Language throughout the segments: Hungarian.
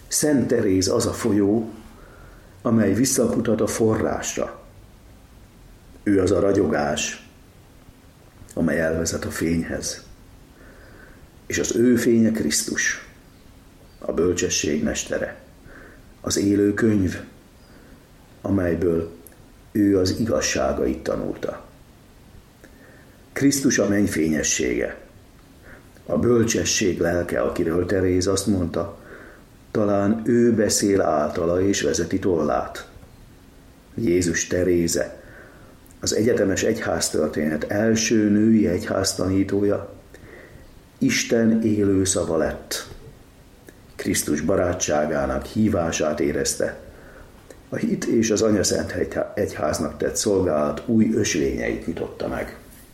Szent Teréz az a folyó, amely visszakutat a forrásra. Ő az a ragyogás, amely elvezet a fényhez. És az ő fénye Krisztus, a bölcsesség mestere, az élő könyv, amelyből ő az igazságait tanulta. Krisztus a menny fényessége, a bölcsesség lelke, akiről Teréz azt mondta, talán ő beszél általa és vezeti tollát. Jézus Teréze, az egyetemes egyháztörténet első női egyháztanítója, Isten élő szava lett. Krisztus barátságának hívását érezte. A hit és az Anyaszent Egyháznak tett szolgálat új ösvényeit nyitotta meg.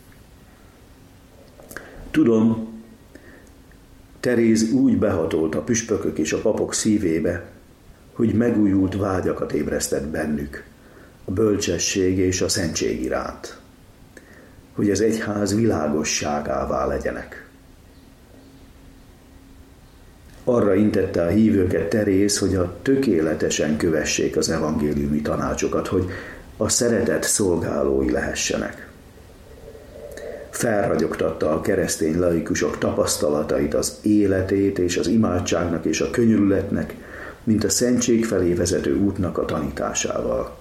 Tudom, Teréz úgy behatolt a püspökök és a papok szívébe, hogy megújult vágyakat ébresztett bennük a bölcsesség és a szentség iránt, hogy az egyház világosságává legyenek. Arra intette a hívőket Teréz, hogy a tökéletesen kövessék az evangéliumi tanácsokat, hogy a szeretet szolgálói lehessenek. Felragyogtatta a keresztény laikusok tapasztalatait, az életét és az imádságnak és a könyörületnek, mint a szentség felé vezető útnak a tanításával.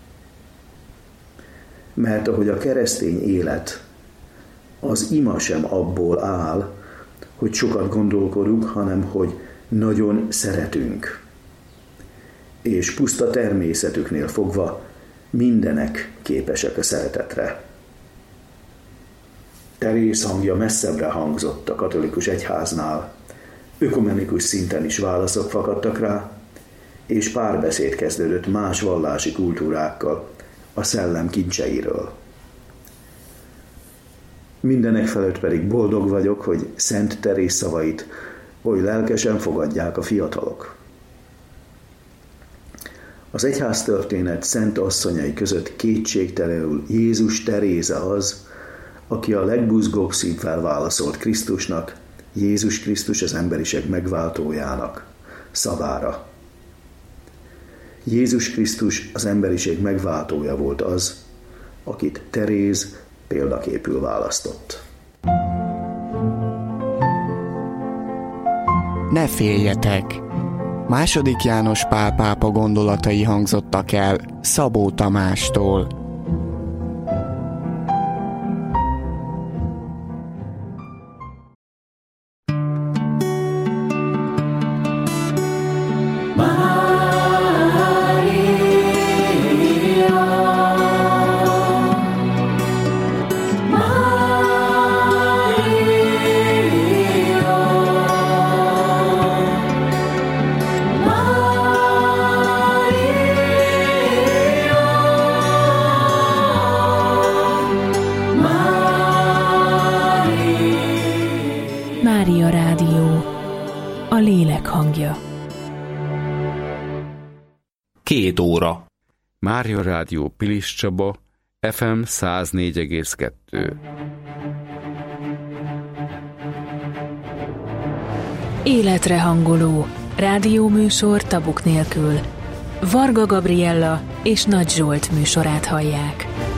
Mert ahogy a keresztény élet, az ima sem abból áll, hogy sokat gondolkodunk, hanem hogy nagyon szeretünk. És puszta természetüknél fogva mindenek képesek a szeretetre. Teréz hangja messzebbre hangzott a katolikus egyháznál, ökumenikus szinten is válaszok fakadtak rá, és párbeszéd kezdődött más vallási kultúrákkal a szellem kincseiről. Mindenek felett pedig boldog vagyok, hogy Szent Teréz szavait oly lelkesen fogadják a fiatalok. Az egyháztörténet szent asszonyai között kétségtelenül Jézus Teréze az, aki a legbuzgóbb szívvel válaszolt Krisztusnak, Jézus Krisztus az emberiség megváltójának szavára. Jézus Krisztus az emberiség megváltója volt az, akit Teréz példaképül választott. Ne féljetek! II. János Pál pápa gondolatai hangzottak el Szabó Tamástól. Mária Rádió, a lélek hangja. 2 óra. Mária Rádió Pilis Csaba, FM 104,2. Életre hangoló rádióműsor tabuk nélkül. Varga Gabriella és Nagy Zsolt műsorát hallják.